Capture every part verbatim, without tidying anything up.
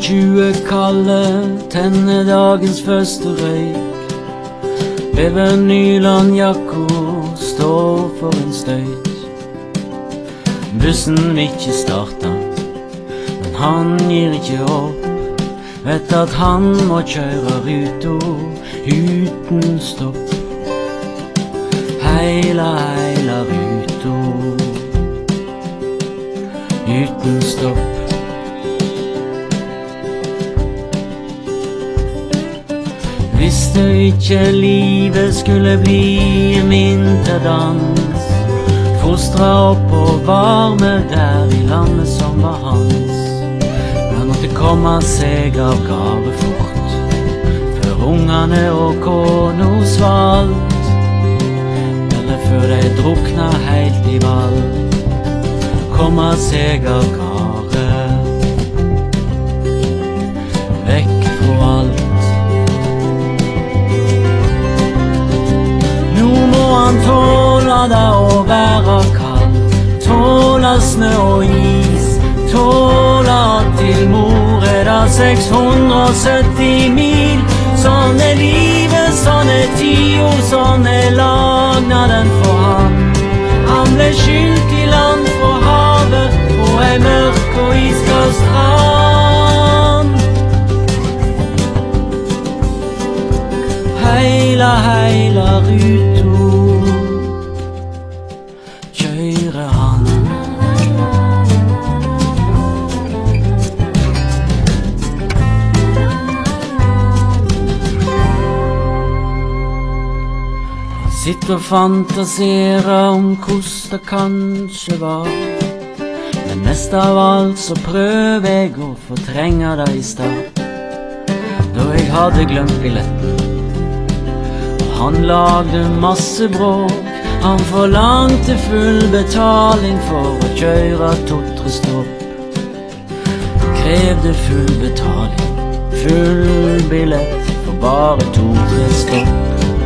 tjue kalde, tenne dagens første røyk. Bever nylonjakko, står for en støyt. Bussen vil ikke starte, men han gir ikke opp. Vet at han må kjøre ruta uten stopp. Heila, heila ruta uten stopp. Visste ikke livet skulle bli en vinterdans, fostra opp og varme der i landet som var hans. Han måtte komme seg av gave fort, før ungene og kona svalt, eller før de drukna helt i vall. Komme seg av gave, vekk fra alt. Nå må han tåle det å være kald, tåle snø og is, tåle til mor er det seks hundre og sytti mil. Sånn er livet, sånn er tida, sånn er lagnaden for han. Han ble skylt i land fra havet på ei mørk og iskald strand. Heila, heila ruta kjører han. Sitt og fantasere om hvordan det kanskje var, men mest av alt så prøver jeg å fortrenge det i stad. Da jeg hadde glemt billetten, og han lagde masse bråk. Han forlangte full betaling for å kjøre to-tre stopp. Krevde full betaling, full billett for bare to-tre stopp.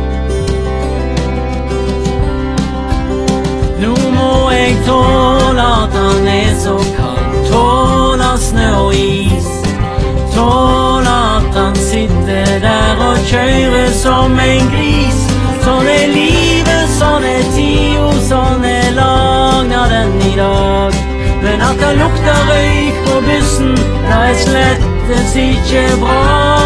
Nå må jeg tåle at han er så kald, tåle snø og is, tåle at han sitter der og kjører som en gris. Sånn er livet, sånn er tida, sånn er lagnaden i dag. Men at det lukter røyk på bussen, det er slettes ikke bra.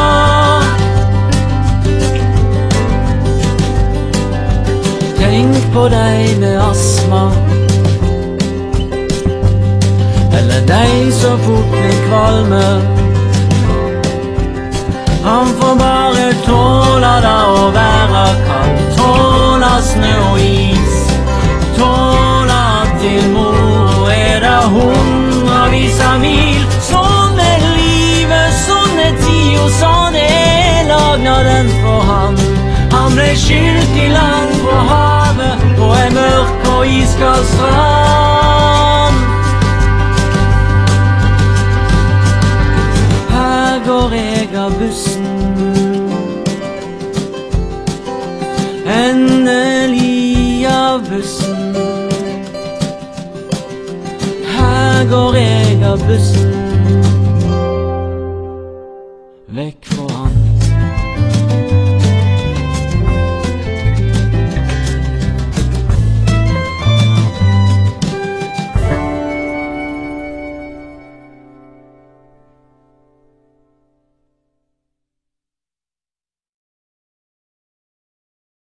Tenk på deg med astma, eller deg så fort blir kvalme. Han får bare tåle det å være kald, tåle snø og is, tåle til mor er det hundrevis av mil. Sånn er livet, sånn er tida, sånn er lagnaden for han. Han ble skylt i land fra havet på en mørk og iskald strand. Her går jeg av bussen, endelig av bussen. Her går jeg av bussen.